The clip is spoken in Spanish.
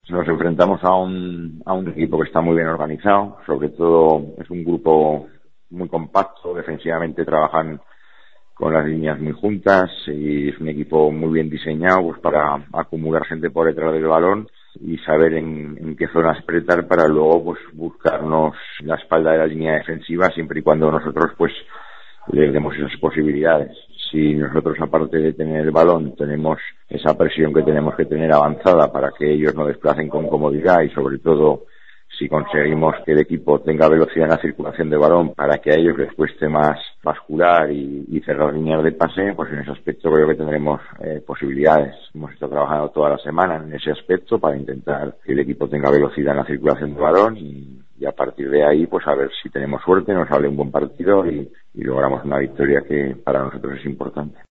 Nos enfrentamos a un equipo que está muy bien organizado, sobre todo es un grupo muy compacto, defensivamente trabajan con las líneas muy juntas y es un equipo muy bien diseñado pues para acumular gente por detrás del balón y saber en qué zonas apretar para luego pues buscarnos la espalda de la línea defensiva siempre y cuando nosotros pues les demos esas posibilidades. Si nosotros, aparte de tener el balón, tenemos esa presión que tenemos que tener avanzada para que ellos no desplacen con comodidad y sobre todo si conseguimos que el equipo tenga velocidad en la circulación de balón para que a ellos les cueste más bascular y cerrar líneas de pase, pues en ese aspecto creo que tendremos posibilidades. Hemos estado trabajando toda la semana en ese aspecto para intentar que el equipo tenga velocidad en la circulación de balón y a partir de ahí pues a ver si tenemos suerte, nos sale un buen partido y logramos una victoria que para nosotros es importante.